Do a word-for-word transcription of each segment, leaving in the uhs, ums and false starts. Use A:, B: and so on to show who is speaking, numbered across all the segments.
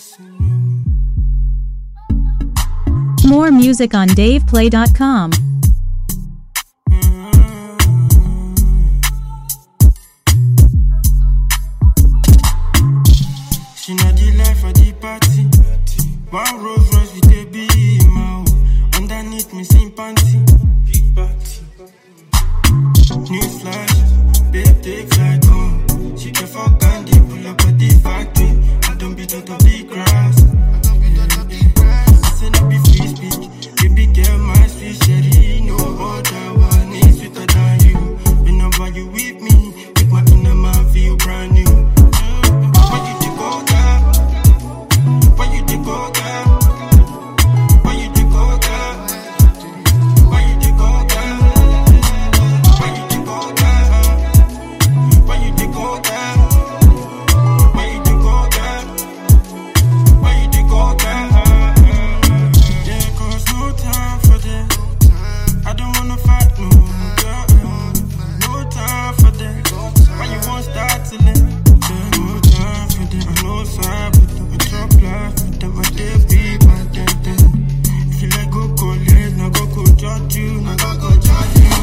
A: More music on dave play dot com.
B: She not the life for the party. One Rolls Royce with a beam. Underneath me, same panty. Big party. News flash, babe, take flight home. She can fuck candy, pull up at the factory. I don't beat out of the grass. I say no be free speech. Baby girl, my sweet cherry. No other one is sweeter than you. Whenever you with me, make my inner man feel brand new. When you take all that, when you take all that, when you take all that, when you take all that, when you take all that, when you take all that, when you take all that, when you take all that. Yeah, cause no time for that. I don't wanna fight no girl. No time for that. Why you won't start to let? No time for that. I know side with them. I drop life with them. I dare be my dad. If you let go, go let. Now go, go judge you. Now go, go judge you.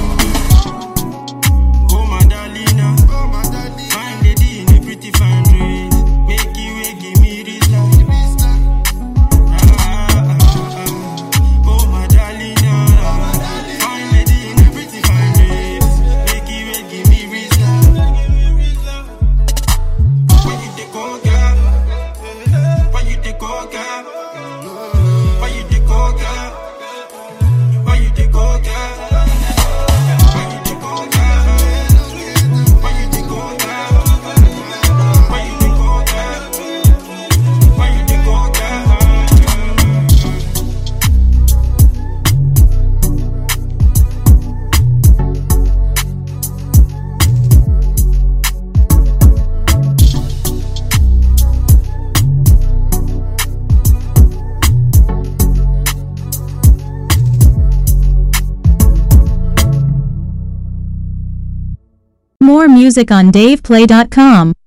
B: Oh my darling, fine lady in a pretty fine dress. Make you way, give me this life. Ah, ah, ah, ah. Oh my darling, fine lady in a pretty fine dress. Make you way, give me this life. Why you take all girl? Why you take all girl? Why you take all girl? Why you take all girl? Why you take all girl? Why you take all girl? Why you take all girl? Why you take all girl?
A: More music on dave play dot com.